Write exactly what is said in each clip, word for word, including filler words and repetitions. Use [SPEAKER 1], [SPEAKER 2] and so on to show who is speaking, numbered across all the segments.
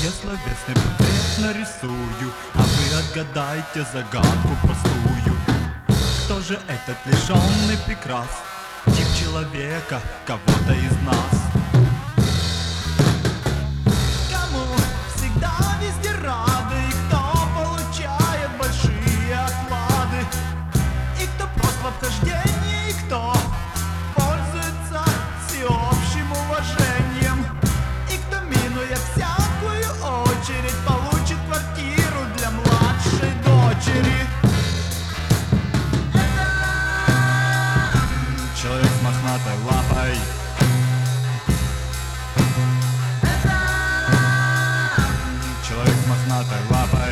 [SPEAKER 1] Я словесный портрет нарисую, а вы отгадайте загадку простую. Кто же этот лишенный прикрас? Тип человека, кого-то из нас. Кому всегда везде рады, и кто получает большие оклады, и кто просто в обхождении, и кто пользуется всеобщим уважением, и кто, минуя всякую очередь, получит квартиру для младшей дочери. Человек с мохнатой лапой. Человек с мохнатой лапой.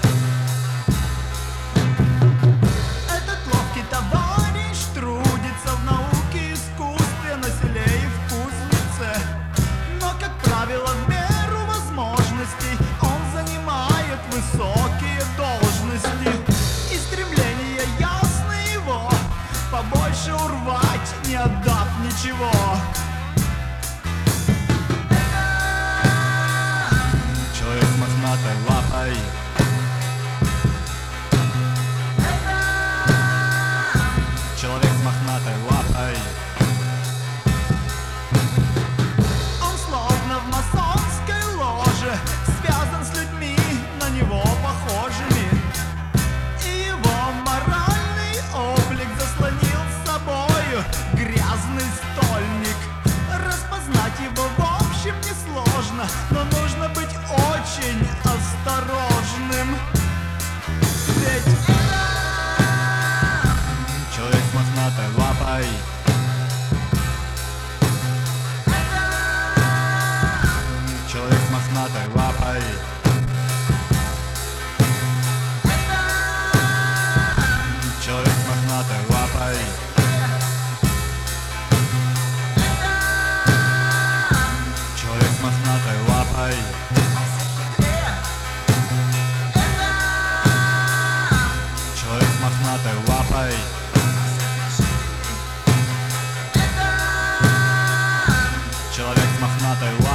[SPEAKER 1] Этот ловкий товарищ трудится в науке, искусстве, на селе и в кузнице. Но, как правило, в меру возможностей он занимает высокие должности. И стремление ясно его побольше урвать, не отдав ничего. Человек с мохнатой лапой. Человек с мохнатой лапой. Он словно в масонской ложе связан с людьми, на него похожими. И его моральный облик заслонил собою грязный стольник. Распознать его в общем несложно, но нужно быть очень осторожным. Ведь человек с мохнатой лапой. Человек с мохнатой лапой. Человек с мохнатой лапой. Человек с мохнатой лапой. Человек с мохнатой лапой. Человек с мохнатой лапой.